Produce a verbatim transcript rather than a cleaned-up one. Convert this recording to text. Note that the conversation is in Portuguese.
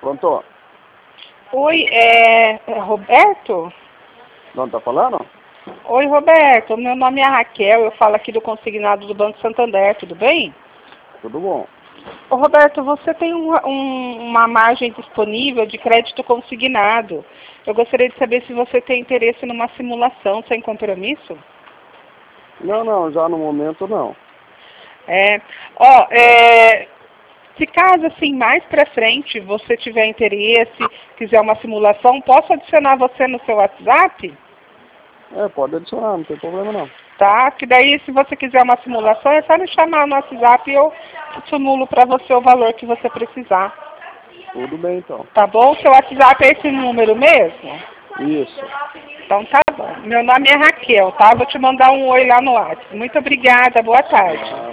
Pronto? Oi, é, é Roberto? Não tá falando? Oi, Roberto. Meu nome é Raquel, eu falo aqui do consignado do Banco Santander, tudo bem? Tudo bom. Ô, Roberto, você tem um, um, uma margem disponível de crédito consignado. Eu gostaria de saber se você tem interesse numa simulação sem compromisso. Não, não, já no momento não. É, ó, é, se caso assim mais para frente você tiver interesse, quiser uma simulação, posso adicionar você no seu WhatsApp? É, pode adicionar, não tem problema não. Tá? Que daí se você quiser uma simulação é só me chamar no WhatsApp e eu simulo para você o valor que você precisar. Tudo bem então. Tá bom? Seu WhatsApp é esse número mesmo? Isso. Então tá bom. Meu nome é Raquel, tá? Vou te mandar um oi lá no WhatsApp. Muito obrigada, boa tarde. Ah,